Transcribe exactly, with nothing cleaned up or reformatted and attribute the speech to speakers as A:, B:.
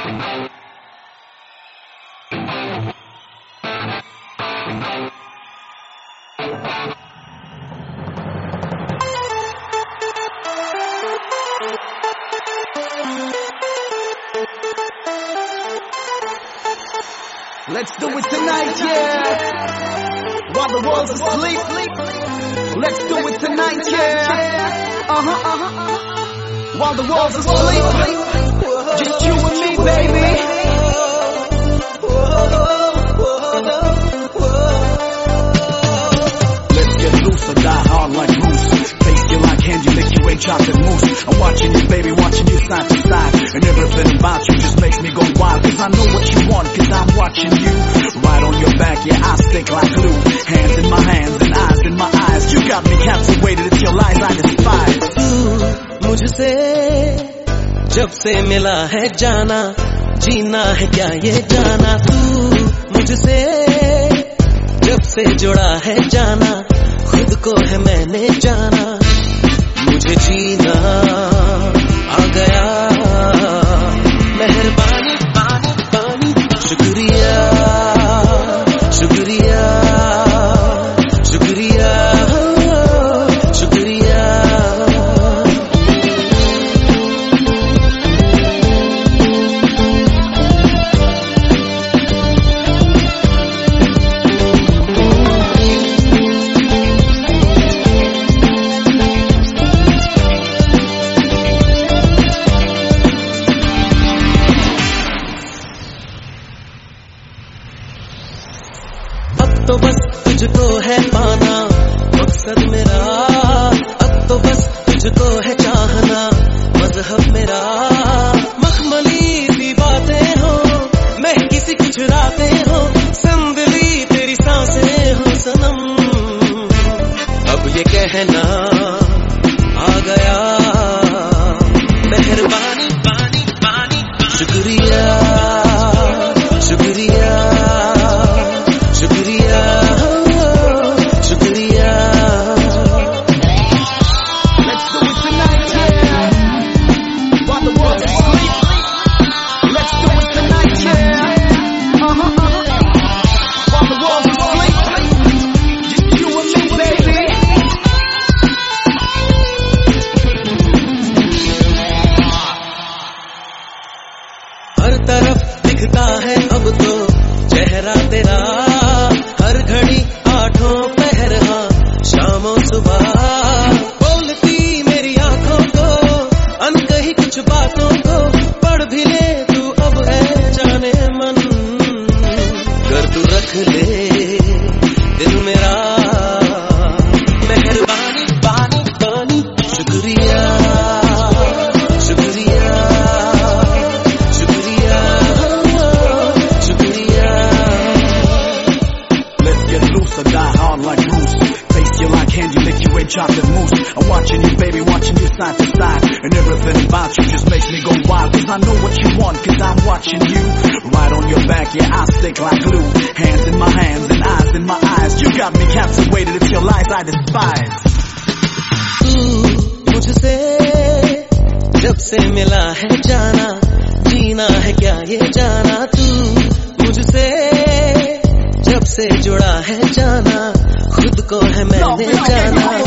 A: Let's do it tonight, yeah. While the world's asleep. Let's do it tonight, yeah. Uh-huh, uh-huh. While the world's asleep. Just you and me, baby. Let's get loose or die hard like Bruce. Taste you like candy, lick you ain't chocolate mousse. I'm watching you, baby, watching you side to side. And everything about you just makes me go wild. Cause I know what you want, cause I'm watching you. Right on your back, yeah, I stick like glue. Hands in my hands and eyes in my eyes. You got me captivated, it's your lies I despise.
B: तू मुझसे जब से मिला है जाना, जीना है क्या ये जाना. तू मुझसे जब से जुड़ा है जाना, खुद को है मैंने जाना. मुझे जीना आ गया, मेहरबानी पानी पानी. शुक्रिया शुक्रिया शुक्रिया शुक्रिया. तो बस तुझको है पाना मकसद मेरा. अब तो बस तुझको है चाहना मजहब मेरा. मखमली सी बातें हो, मैं किसी कुछ रातें हो, संभली तेरी सांसें हो सनम. अब ये कहना आ गया, मेहरबानी पानी पानी. शुक्रिया शुक्रिया शुक्रिया शुक्रिया.
A: Let's do it tonight, yeah. While the world's asleep. Let's do it tonight, yeah. Uh-huh, uh-huh. While the world's asleep. Just you and me, baby.
B: हर तरफ दिखता है अब तो चेहरा तेरा. हर घड़ी आठों पहर, हाँ शामों सुबह. बोलती मेरी आंखों को अनकही कुछ बातों को. पढ़ भी ले तू अब है जाने मन. कर तू रख ले दिल मेरा. मेहरबानी पानी पानी. शुक्रिया शुक्रिया शुक्रिया शुक्रिया.
A: Loose or die hard like Bruce. Taste you like candy, lick you ain't chocolate mousse. I'm watching you, baby, watching you side to side. And everything about you just makes me go wild. Cause I know what you want, cause I'm watching you. Right on your back, yeah, I stick like glue. Hands in my hands and eyes in my eyes. You got me captivated, it's your lies I despise.
B: तू मुझसे जब से मिला है जाना, जीना है क्या ये जाना. तू मुझसे जब से जुड़ा है जाना, खुद को है मैंने जाना.